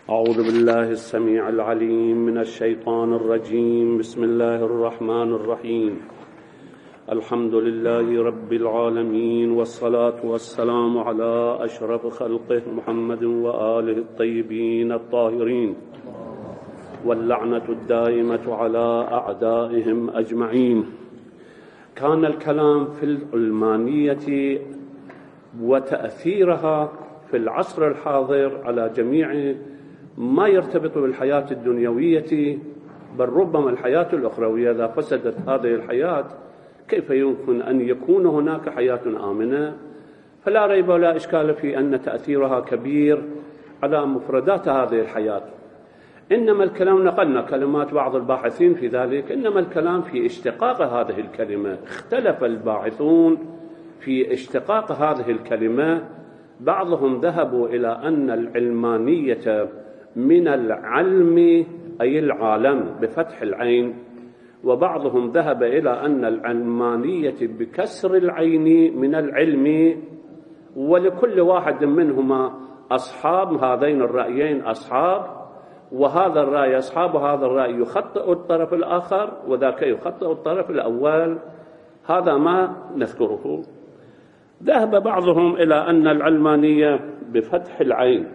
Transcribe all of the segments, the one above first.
أعوذ بالله السميع العليم من الشيطان الرجيم. بسم الله الرحمن الرحيم. الحمد لله رب العالمين، والصلاة والسلام على أشرف خلقه محمد وآله الطيبين الطاهرين، واللعنة الدائمة على أعدائهم أجمعين. كان الكلام في العلمانية وتأثيرها في العصر الحاضر على جميع ما يرتبط بالحياة الدنيوية، بل ربما الحياة الأخروية. إذا فسدت هذه الحياة كيف يمكن أن يكون هناك حياة آمنة؟ فلا ريب ولا إشكال في أن تأثيرها كبير على مفردات هذه الحياة. إنما الكلام، نقلنا كلمات بعض الباحثين في ذلك، إنما الكلام في اشتقاق هذه الكلمة. اختلف الباحثون في اشتقاق هذه الكلمة. بعضهم ذهبوا إلى أن العلمانية من العلم أي العالم بفتح العين، وبعضهم ذهب إلى أن العلمانية بكسر العين من العلم. ولكل واحد منهما أصحاب هذين الرأيين أصحاب، وهذا الرأي أصحاب هذا الرأي يخطئ الطرف الآخر وذاك يخطئ الطرف الأول. هذا ما نذكره. ذهب بعضهم إلى أن العلمانية بفتح العين،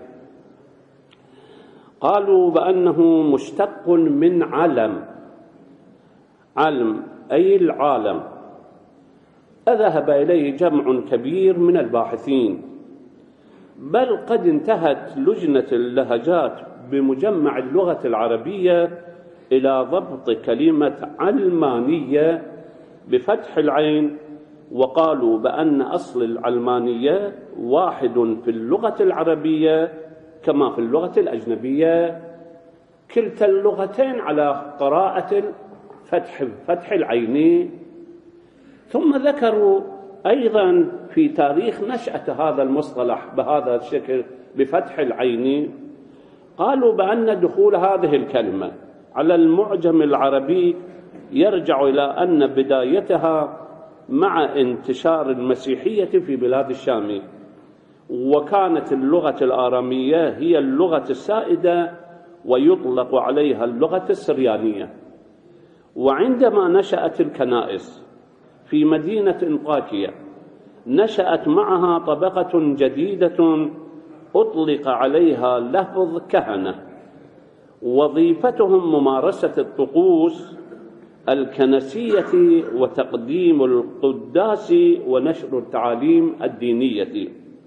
قالوا بأنه مشتق من علم أي العالم. أذهب إليه جمع كبير من الباحثين، بل قد انتهت لجنة اللهجات بمجمع اللغة العربية إلى ضبط كلمة علمانية بفتح العين، وقالوا بأن أصل العلمانية واحد في اللغة العربية كما في اللغة الأجنبية، كلتا اللغتين على قراءة فتح العين. ثم ذكروا أيضا في تاريخ نشأة هذا المصطلح بهذا الشكل بفتح العين، قالوا بأن دخول هذه الكلمة على المعجم العربي يرجع إلى أن بدايتها مع انتشار المسيحية في بلاد الشام، وكانت اللغة الآرامية هي اللغة السائدة ويطلق عليها اللغة السريانية. وعندما نشأت الكنائس في مدينة أنطاكية نشأت معها طبقة جديدة أطلق عليها لفظ كهنة، وظيفتهم ممارسة الطقوس الكنسية وتقديم القداس ونشر التعاليم الدينية.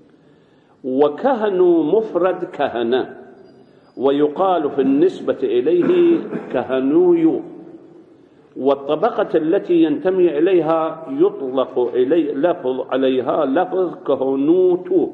وكهنوا مفرد كهنة، ويقال في النسبة إليه كهنوي. والطبقة التي ينتمي إليها يطلق عليها لفظ كهنوت.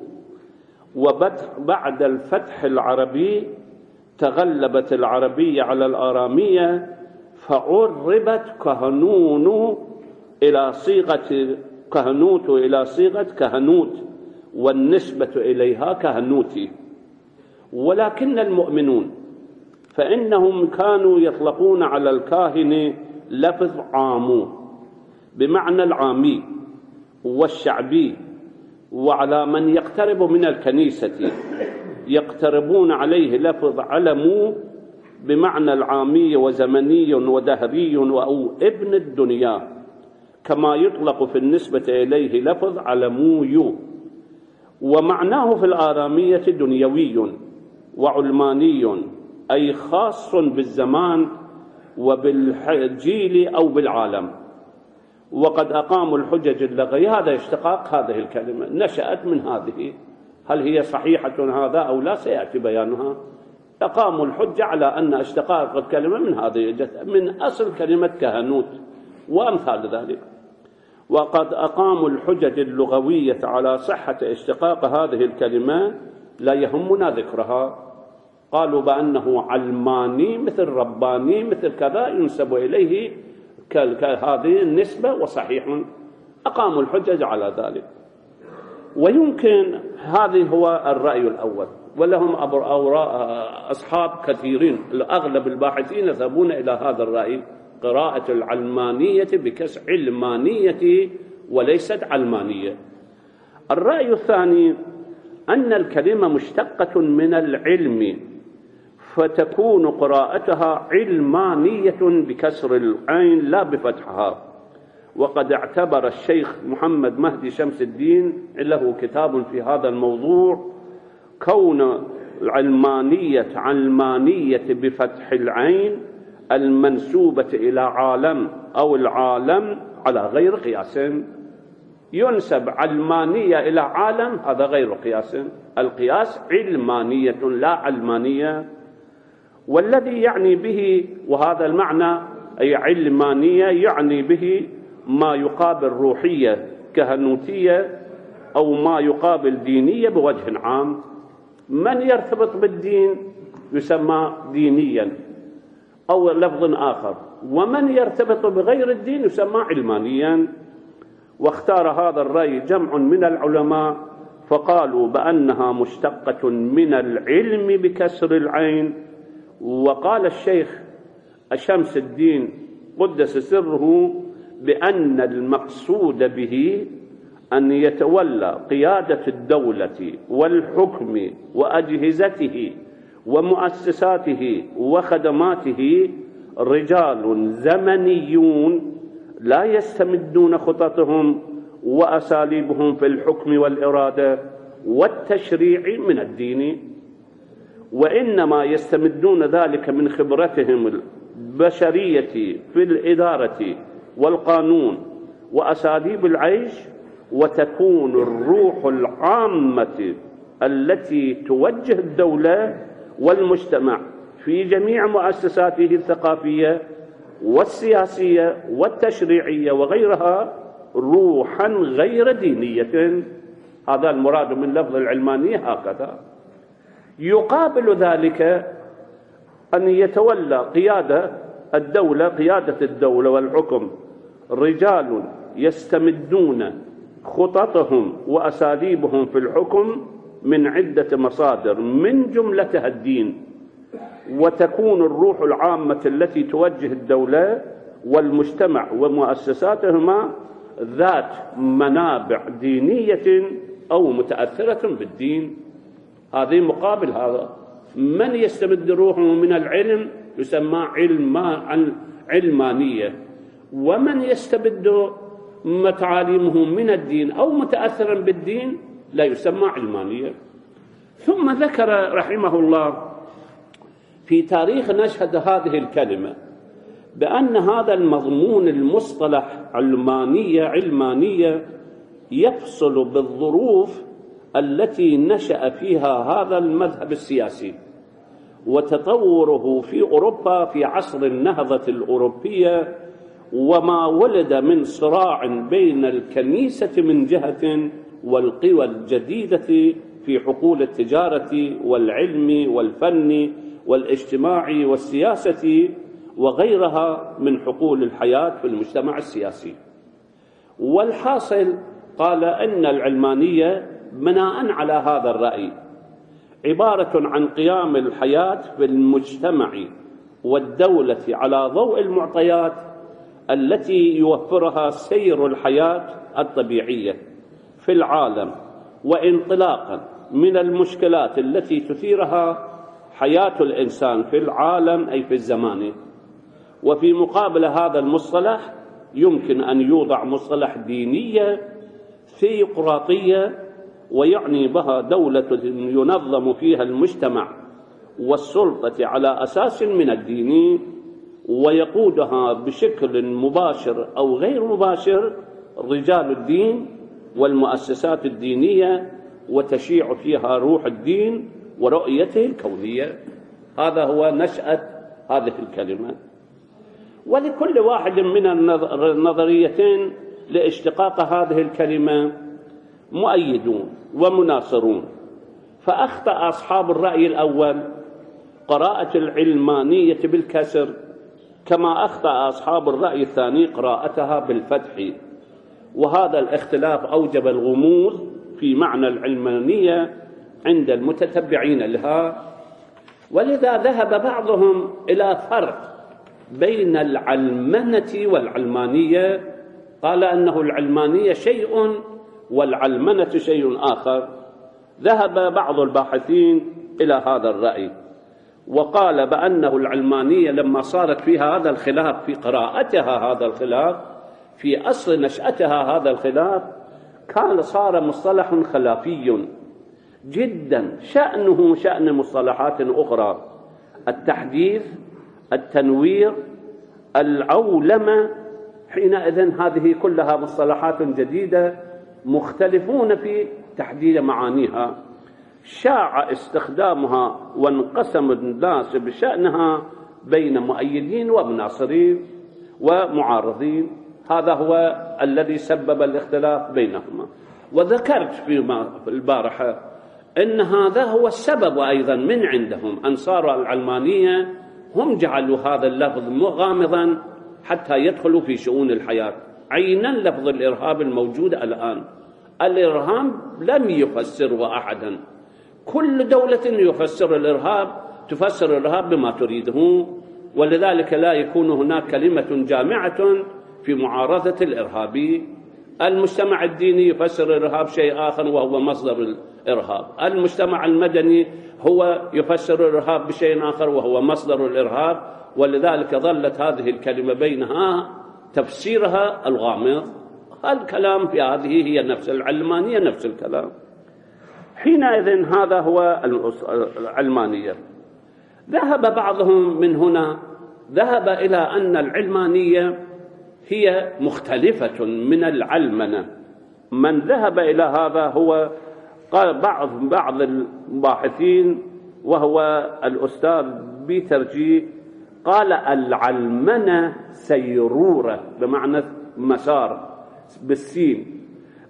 وبعد الفتح العربي تغلبت العربية على الآرامية، فعربت كهنون إلى صيغة كهنوت إلى صيغة كهنوت، والنسبة إليها كهنوتي. ولكن المؤمنون فإنهم كانوا يطلقون على الكاهن لفظ عامو بمعنى العامي والشعبي، وعلى من يقترب من الكنيسة يقتربون عليه لفظ علمو بمعنى العامي وزمني ودهري أو ابن الدنيا، كما يطلق في النسبة إليه لفظ علموي. ومعناه في الآرامية دنيوي وعلماني، أي خاص بالزمان وبالجيل أو بالعالم. وقد أقاموا الحجج اللغوية، هذا اشتقاق هذه الكلمة نشأت من هذه. هل هي صحيحة هذا أو لا سيأتي بيانها. أقاموا الحجة على أن اشتقاق الكلمة من هذه من أصل كلمة كهنوت وأمثال ذلك. وقد أقاموا الحجج اللغوية على صحة اشتقاق هذه الكلمة لا يهمنا ذكرها. قالوا بأنه علماني مثل رباني مثل كذا ينسب إليه هذه النسبة، وصحيح أقاموا الحجج على ذلك. ويمكن هذه هو الرأي الأول، ولهم أصحاب كثيرين. أغلب الباحثين يذهبون إلى هذا الرأي، قراءة العلمانية بكسر علمانية وليست علمانية. الرأي الثاني أن الكلمة مشتقة من العلم، فتكون قراءتها علمانية بكسر العين لا بفتحها. وقد اعتبر الشيخ محمد مهدي شمس الدين له كتاب في هذا الموضوع كون علمانية بفتح العين المنسوبة إلى عالم أو العالم على غير قياس. ينسب علمانية إلى عالم، هذا غير قياس. القياس علمانية لا علمانية. والذي يعني به وهذا المعنى أي علمانية يعني به ما يقابل روحية كهنوتية أو ما يقابل دينية بوجه عام. من يرتبط بالدين يسمى دينيا أو لفظ آخر، ومن يرتبط بغير الدين يسمى علمانيا. واختار هذا الرأي جمع من العلماء فقالوا بأنها مشتقة من العلم بكسر العين. وقال الشيخ شمس الدين قدس سره بأن المقصود به أن يتولى قيادة الدولة والحكم وأجهزته ومؤسساته وخدماته رجال زمنيون لا يستمدون خططهم وأساليبهم في الحكم والإرادة والتشريع من الدين، وإنما يستمدون ذلك من خبرتهم البشرية في الإدارة والقانون وأساليب العيش. وتكون الروح العامة التي توجه الدولة والمجتمع في جميع مؤسساته الثقافية والسياسية والتشريعية وغيرها روحا غير دينية. هذا المراد من لفظ العلمانية هكذا. يقابل ذلك أن يتولى قيادة الدولة والحكم رجال يستمدون خططهم وأساليبهم في الحكم من عدة مصادر من جملتها الدين. وتكون الروح العامة التي توجه الدولة والمجتمع ومؤسساتهما ذات منابع دينية أو متأثرة بالدين. هذه مقابل هذا. من يستمد روحه من العلم يسمى علمانية، ومن يستبد تعاليمه من الدين أو متأثرا بالدين لا يسمى علمانية. ثم ذكر رحمه الله في تاريخ نشهد هذه الكلمة بأن هذا المضمون المصطلح علمانية يفصل بالظروف التي نشأ فيها هذا المذهب السياسي وتطوره في أوروبا في عصر النهضة الأوروبية، وما ولد من صراع بين الكنيسة من جهة والقوى الجديدة في حقول التجارة والعلم والفن والاجتماع والسياسة وغيرها من حقول الحياة في المجتمع السياسي. والحاصل قال أن العلمانية بناء على هذا الرأي عبارة عن قيام الحياة في المجتمع والدولة على ضوء المعطيات التي يوفرها سير الحياة الطبيعية في العالم، وانطلاقا من المشكلات التي تثيرها حياة الإنسان في العالم أي في الزمان. وفي مقابل هذا المصطلح يمكن أن يوضع مصطلح دينية ثيوقراطية، ويعني بها دولة ينظم فيها المجتمع والسلطة على أساس من الدين، ويقودها بشكل مباشر أو غير مباشر رجال الدين والمؤسسات الدينية، وتشيع فيها روح الدين ورؤيته الكونية. هذا هو نشأة هذه الكلمة. ولكل واحد من النظريتين لاشتقاق هذه الكلمة مؤيدون ومناصرون. فأخطأ أصحاب الرأي الأول قراءة العلمانية بالكسر، كما أخطأ أصحاب الرأي الثاني قراءتها بالفتح. وهذا الاختلاف أوجب الغموض في معنى العلمانية عند المتتبعين لها. ولذا ذهب بعضهم إلى فرق بين العلمنة والعلمانية، قال أنه العلمانية شيء والعلمنة شيء آخر. ذهب بعض الباحثين إلى هذا الرأي، وقال بأنه العلمانية لما صارت فيها هذا الخلاف في قراءتها، هذا الخلاف في أصل نشأتها، هذا الخلاف كان صار مصطلح خلافي جدا، شأنه شأن مصطلحات أخرى: التحديث، التنوير، العولمة. حينئذ هذه كلها مصطلحات جديدة مختلفون في تحديد معانيها، شاع استخدامها وانقسم الناس بشأنها بين مؤيدين ومناصرين ومعارضين. هذا هو الذي سبب الاختلاف بينهما. وذكرت في البارحة أن هذا هو السبب أيضا من عندهم، أنصار العلمانية هم جعلوا هذا اللفظ غامضا حتى يدخلوا في شؤون الحياة. عينا لفظ الإرهاب الموجود الآن، الإرهاب لم يفسره أحدا، كل دولة يفسر الإرهاب تفسر الإرهاب بما تريده، ولذلك لا يكون هناك كلمة جامعة في معارضة الإرهابي. المجتمع الديني يفسر الإرهاب شيء آخر وهو مصدر الإرهاب، المجتمع المدني هو يفسر الإرهاب بشيء آخر وهو مصدر الإرهاب، ولذلك ظلت هذه الكلمة بينها تفسيرها الغامض. الكلام في هذه هي نفس العلمانية، نفس الكلام. حينئذ هذا هو العلمانية. ذهب بعضهم من هنا ذهب إلى أن العلمانية هي مختلفة من العلمنة. من ذهب إلى هذا هو قال بعض الباحثين، وهو الأستاذ بيترجي، قال العلمنة سيرورة بمعنى مسار بالسين،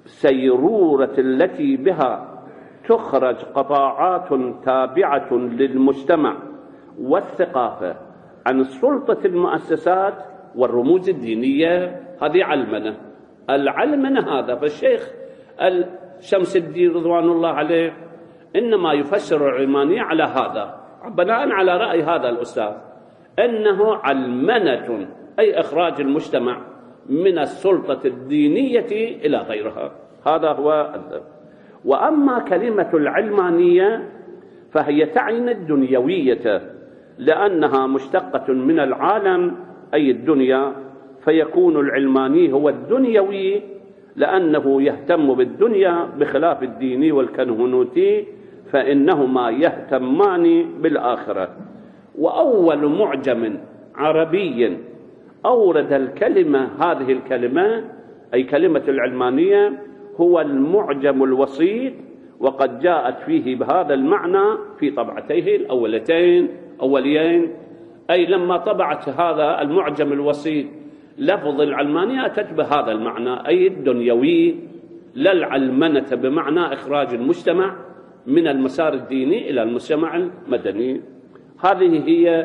سيرورة التي بها تخرج قطاعات تابعة للمجتمع والثقافة عن سلطة المؤسسات والرموز الدينية. هذه علمنة. العلمنة هذا، فالشيخ شمس الدين رضوان الله عليه إنما يفسر العلمانية على هذا، بناء على رأي هذا الأستاذ، أنه علمنة أي إخراج المجتمع من السلطة الدينية إلى غيرها. هذا هو. وأما كلمة العلمانية فهي تعني الدنيوية، لأنها مشتقة من العالم أي الدنيا، فيكون العلماني هو الدنيوي لأنه يهتم بالدنيا بخلاف الديني والكهنوتي، فإنهما يهتمان بالآخرة. وأول معجم عربي أورد هذه الكلمة أي كلمة العلمانية هو المعجم الوسيط، وقد جاءت فيه بهذا المعنى في طبعتيه الأوليين. أي لما طبعت هذا المعجم الوسيط لفظ العلمانية أتت بهذا المعنى أي الدنيوي، لا العلمنة بمعنى إخراج المجتمع من المسار الديني إلى المجتمع المدني. هذه هي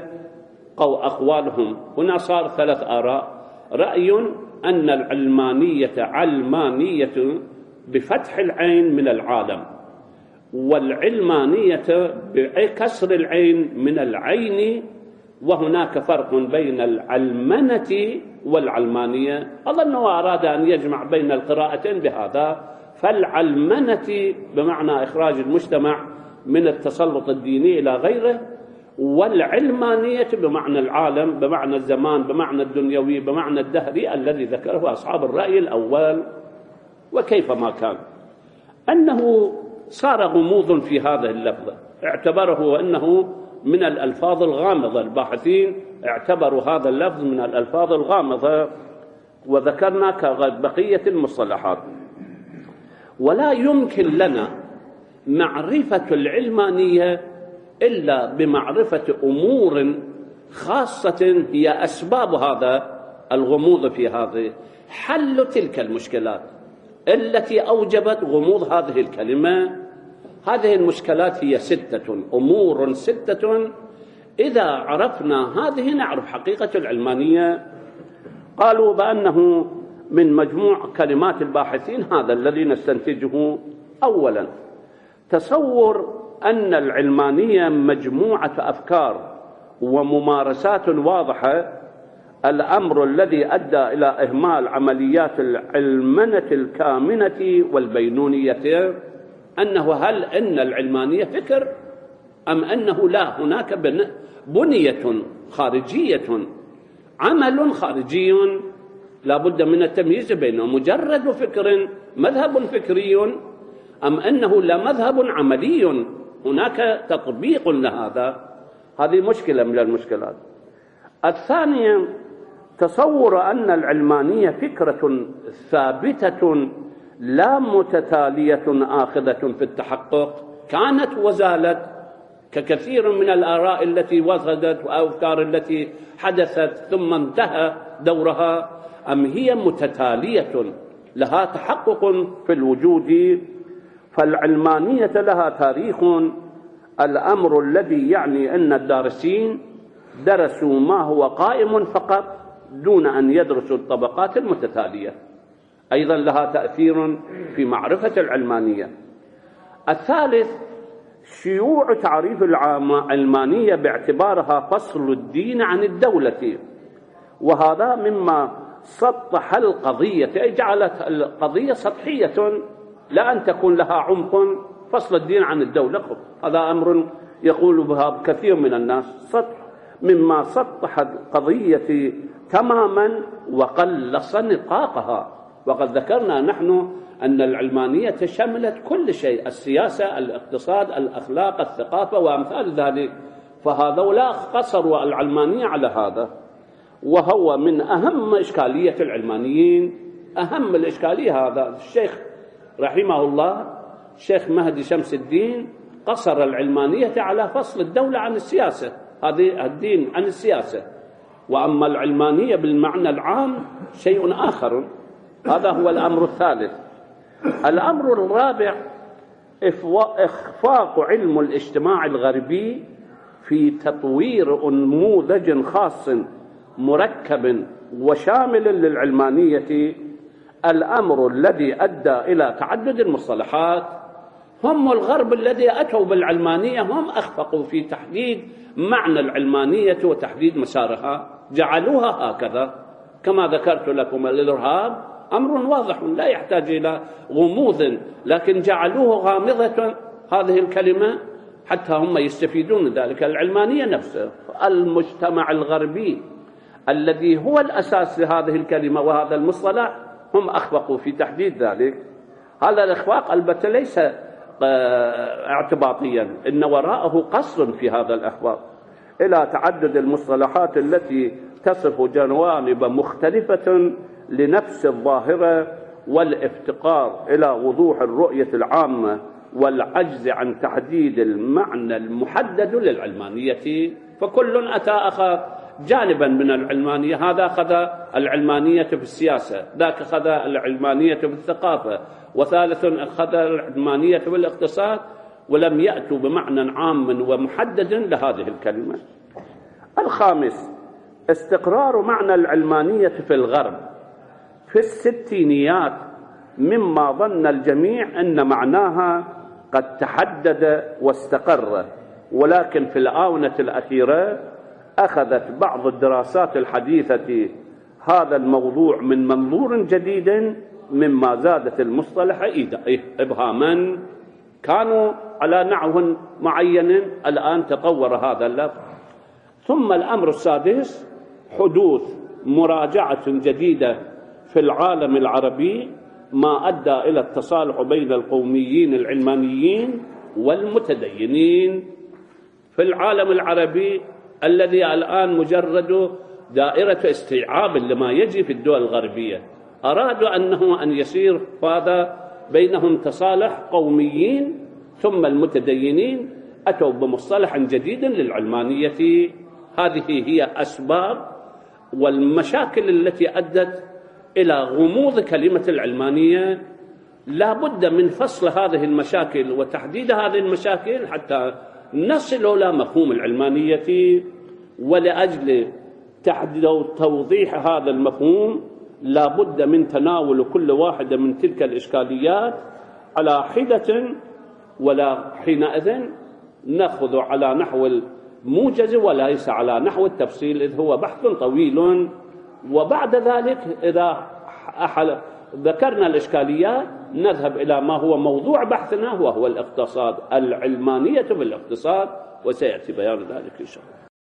أقوالهم. هنا صار 3 آراء: رأي أن العلمانية علمانية بفتح العين من العالم، والعلمانية بكسر العين من العين، وهناك فرق بين العلمنة والعلمانية. أظنه أراد أن يجمع بين القراءتين بهذا، فالعلمنة بمعنى إخراج المجتمع من التسلط الديني إلى غيره، والعلمانية بمعنى العالم، بمعنى الزمان، بمعنى الدنيوي، بمعنى الدهري الذي ذكره أصحاب الرأي الأول. وكيف ما كان أنه صار غموض في هذه اللفظة، اعتبره أنه من الألفاظ الغامضة. الباحثين اعتبروا هذا اللفظ من الألفاظ الغامضة، وذكرنا كبقية المصطلحات. ولا يمكن لنا معرفة العلمانية إلا بمعرفة أمور خاصة هي أسباب هذا الغموض في هذه، حل تلك المشكلات التي أوجبت غموض هذه الكلمة. هذه المشكلات هي 6 أمور 6. إذا عرفنا هذه نعرف حقيقة العلمانية. قالوا بأنه من مجموع كلمات الباحثين هذا الذي نستنتجه. أولا، تصور أن العلمانية مجموعة أفكار وممارسات واضحة، الأمر الذي أدى إلى إهمال عمليات العلمنة الكامنة والبينونية. أن العلمانية فكر أم أنه لا، هناك بنية خارجية، عمل خارجي لا بد من التمييز بينه مجرد فكر، مذهب فكري، أم أنه لا مذهب عملي هناك تطبيق لهذا. هذه مشكلة من المشكلات. الثانية تصور أن العلمانية فكرة ثابتة لا متتالية آخذة في التحقق، كانت وزالت ككثير من الآراء التي وصلت وأفكار التي حدثت ثم انتهى دورها، أم هي متتالية لها تحقق في الوجود. فالعلمانية لها تاريخ، الأمر الذي يعني أن الدارسين درسوا ما هو قائم فقط دون أن يدرسوا الطبقات المتتالية، أيضا لها تأثير في معرفة العلمانية. الثالث شيوع تعريف العلمانية باعتبارها فصل الدين عن الدولة، وهذا مما سطح القضية، أي جعلت القضية سطحية لا أن تكون لها عمق. فصل الدين عن الدولة هذا أمر يقول بها كثير من الناس، سطح مما سطح القضية تماما وقلص نطاقها. وقد ذكرنا نحن أن العلمانية شملت كل شيء، السياسة، الاقتصاد، الأخلاق، الثقافة وأمثال ذلك، فهذولا قصروا العلمانية على هذا. وهو من أهم إشكالية العلمانيين، أهم الإشكالية هذا. الشيخ رحمه الله الشيخ مهدي شمس الدين قصر العلمانية على فصل الدولة عن السياسة، هذه الدين عن السياسة، وأما العلمانية بالمعنى العام شيء آخر. هذا هو الأمر الثالث. الأمر الرابع إخفاق علم الاجتماع الغربي في تطوير نموذج خاص مركب وشامل للعلمانية، الأمر الذي أدى إلى تعدد المصطلحات. هم الغرب الذي أتوا بالعلمانية هم أخفقوا في تحديد معنى العلمانية وتحديد مسارها، جعلوها هكذا. كما ذكرت لكم الإرهاب أمر واضح لا يحتاج إلى غموض، لكن جعلوه غامضة هذه الكلمة حتى هم يستفيدون ذلك. العلمانية نفسه المجتمع الغربي الذي هو الأساس لهذه الكلمة وهذا المصطلح هم أخفقوا في تحديد ذلك. هذا الإخفاق البتة ليس اعتباطيا، إن وراءه قصد في هذا الإخفاق إلى تعدد المصطلحات التي تصف جوانب مختلفة لنفس الظاهرة، والافتقار إلى وضوح الرؤية العامة والعجز عن تحديد المعنى المحدد للعلمانية. فكل أتى أخذ جانبا من العلمانية، هذا أخذ العلمانية في السياسة، ذاك أخذ العلمانية في الثقافة، وثالث أخذ العلمانية في الاقتصاد، ولم يأتوا بمعنى عام ومحدد لهذه الكلمة. الخامس استقرار معنى العلمانية في الغرب في الستينيات، مما ظن الجميع أن معناها قد تحدد واستقر، ولكن في الآونة الأخيرة أخذت بعض الدراسات الحديثة هذا الموضوع من منظور جديد، مما زادت المصطلح إبهاما. كانوا على نحو معين، الآن تطور هذا اللفظ. ثم الأمر السادس حدوث مراجعة جديدة في العالم العربي، ما أدى إلى التصالح بين القوميين العلمانيين والمتدينين في العالم العربي الذي الآن مجرد دائرة استيعاب لما يجري في الدول الغربية. أرادوا أن يصير هذا بينهم تصالح قوميين، ثم المتدينين أتوا بمصطلح جديد للعلمانية. هذه هي أسباب والمشاكل التي أدت إلى غموض كلمة العلمانية. لا بد من فصل هذه المشاكل وتحديد هذه المشاكل حتى نصل إلى مفهوم العلمانية. ولأجل تحديد وتوضيح هذا المفهوم لا بد من تناول كل واحدة من تلك الإشكاليات على حدة، ولا حينئذ نأخذ على نحو الموجز وليس على نحو التفصيل، إذ هو بحث طويل. وبعد ذلك إذا ذكرنا الإشكاليات نذهب إلى ما هو موضوع بحثنا، وهو الاقتصاد، العلمانية بالاقتصاد، وسيأتي بيان ذلك إن شاء الله.